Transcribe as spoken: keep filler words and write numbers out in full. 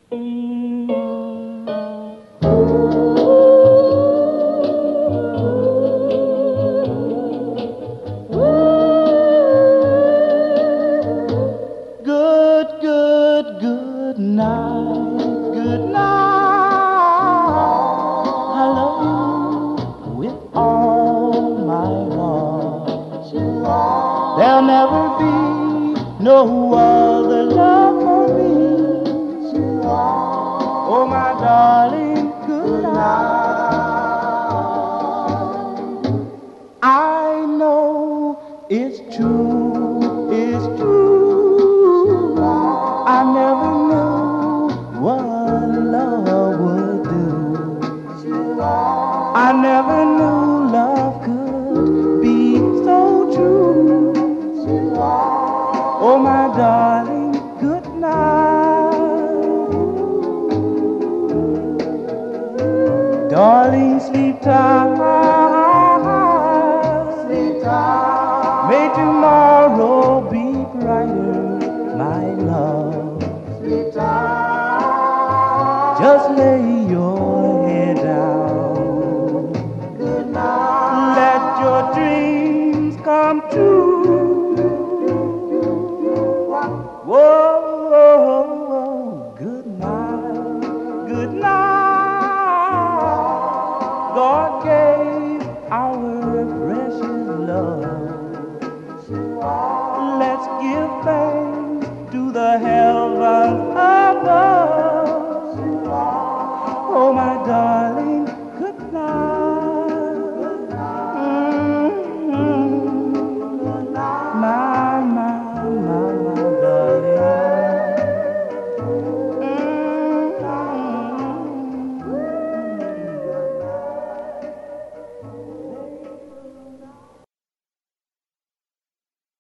Good, good, good night, good night. I love you with all my heart. There'll never be no other love for me. Oh, my darling, good night. I know it's true, it's true. I never knew what love would do. I never knew love could be so true. Oh, my darling, good night. Darling, sleep tight. Sleep tight. May tomorrow be brighter, my love. Sleep tight. Just lay